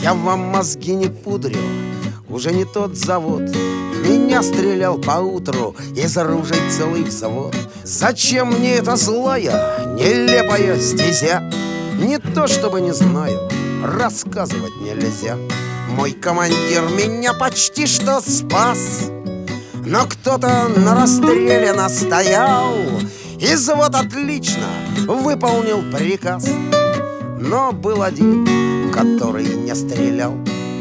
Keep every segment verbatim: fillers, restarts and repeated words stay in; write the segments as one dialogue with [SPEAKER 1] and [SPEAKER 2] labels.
[SPEAKER 1] Я вам мозги не пудрю, уже не тот завод. В меня стрелял поутру из оружия целый взвод. Зачем мне эта злая, нелепая стезя? Не то чтобы не знаю, рассказывать нельзя. Мой командир меня почти что спас, но кто-то на расстреле настоял, и взвод отлично выполнил приказ. Но был один, который не стрелял.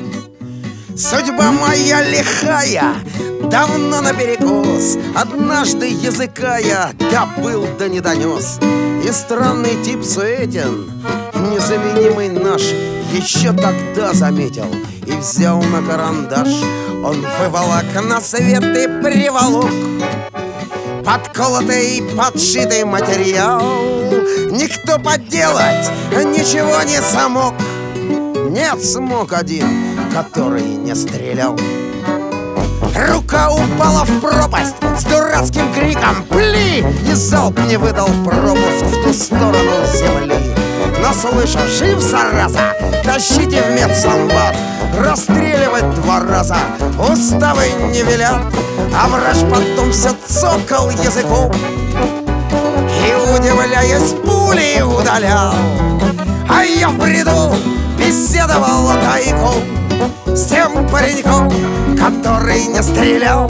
[SPEAKER 1] Судьба моя лихая, давно наперекос. Однажды языка я добыл да не донес. И странный тип Суетин, незаменимый наш, еще тогда заметил и взял на карандаш. Он выволок на свет и приволок подколотый, подшитый материал. Никто подделать ничего не смог. Нет, смог один, который не стрелял. Рука упала в пропасть с дурацким криком «Пли!» И залп не выдал пропуск в ту сторону земли. Но слышу, жив, зараза, тащите в медсанбат. Расстреливать два раза уставы не велят. А врач потом все цокал языком и, удивляясь, пули удалял. А я в бреду беседовал тайком с тем пареньком, который не стрелял.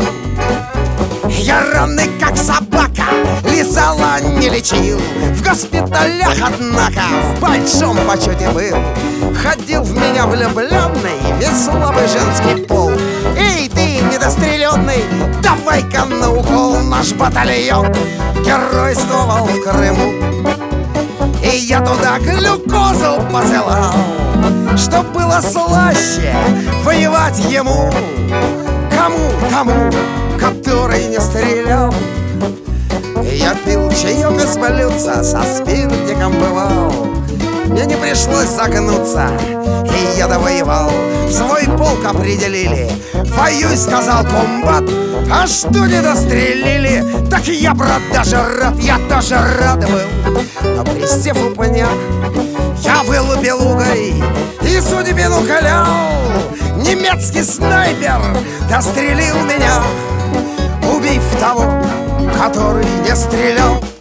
[SPEAKER 1] Я раны, как собака, лизала, не лечил. В госпиталях, однако, в большом почете был. Ходил в меня влюбленный весь слабый женский пол. Эй, ты, недостреленный, давай-ка на укол. Наш батальон геройствовал в Крыму, и я туда глюкозу посылал, чтоб было слаще воевать ему. Кому? Тому, который не стрелял. Я пил чаек из блюдца, со спиртиком бывал. Мне не пришлось загнуться, и я довоевал. В свой полк определили, воюй, сказал комбат. А что не дострелили, так я, брат, даже рад. Я тоже рад был, но пристев у пня я вылупил угой и судьбину клял. Немецкий снайпер дострелил меня, убив того, который не стрелял.